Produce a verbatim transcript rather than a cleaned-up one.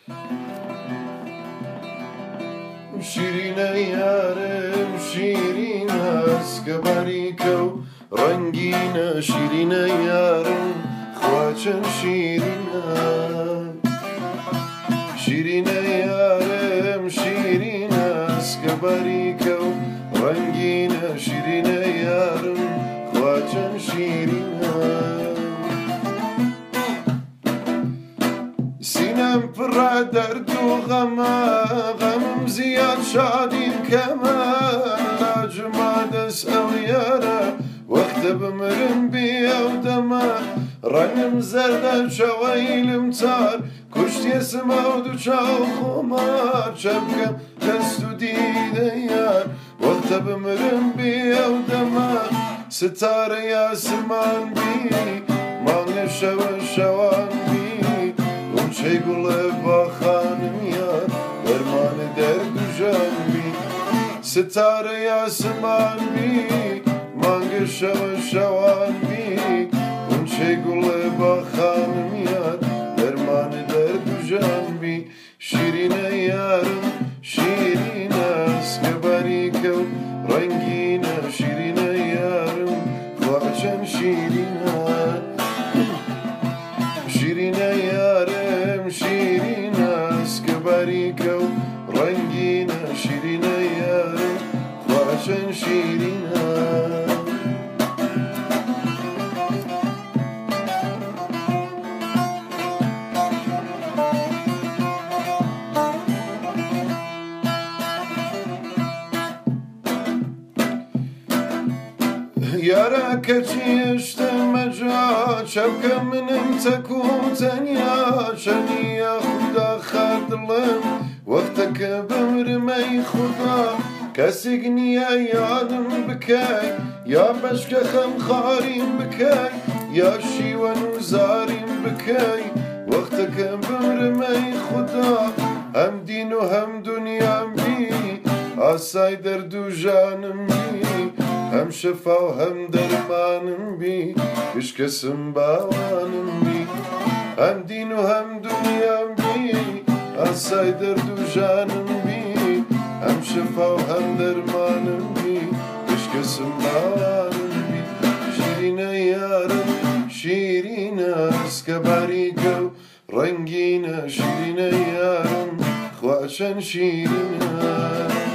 شیرینه یارم شیرین هست که باریکه و رنگینه شیرینه یارم خوا چەند شیرینە شیرینە یارم شیرین است کە باریکە و ڕەنگینە شیرینە یارم خوا چەند شیرینە سینەم پڕە دەرد و غەمە غەمم زیاد شادیم کەمە لاجما دەست ئەو یارە وەختە بمرم بێ ئەو دەمە ڕەنگم زەردە چاوەیلم چار کوشتیە سمە و دوو چاو خۆمار چە بکەم دەست و دیدە یار وەختە بمرم بێ ئەو دەمە ستارە یاسمان بی مانگە شەوە شەوان بی وچەی گوڵە باخانم یار دەرمانە دەرد و ژان بی ستارە یاسمان بی مانگە شەوە شەوان بی وچەی گوڵە باخانم یار دەرمانە دەرد و ژان بی شیرینە یارم شیرینە است کە باریکە و ڕەنگینە شیرینە یارم خوا چەند شیرینە شیرینە یارم شیرین است کە باریکە و ڕەنگینە شیرینە یارم خوا چەند شیرینە یارە کەچی هێشتەمەجا چەپکە منم تەک و تەنیا شەنیە خودا خات دڵم وەختە کە بمرمەی خودا کەسێک نییە یادم بکەی یا بەشکە خەمخاریم بکەی یا شیوەن و زاریم بکەی وەختە کە بمرمەی خودا هەم دین و هەم دونیام بی ئاسای دەرد و ژانم بی هەم شەفا و هەم دەرمانم بی هیچ کەسم باوانم بی هەم دین و هەم دونیام بی ئاسای دەرد و ژانم بی هەم شەفا و هەم دەرمانم بی هیچ کەسم باوانم بی شیرینە یارم شیرینە است کە باریکە و ڕەنگینە شیرینە یارم خوا چەند شیرینە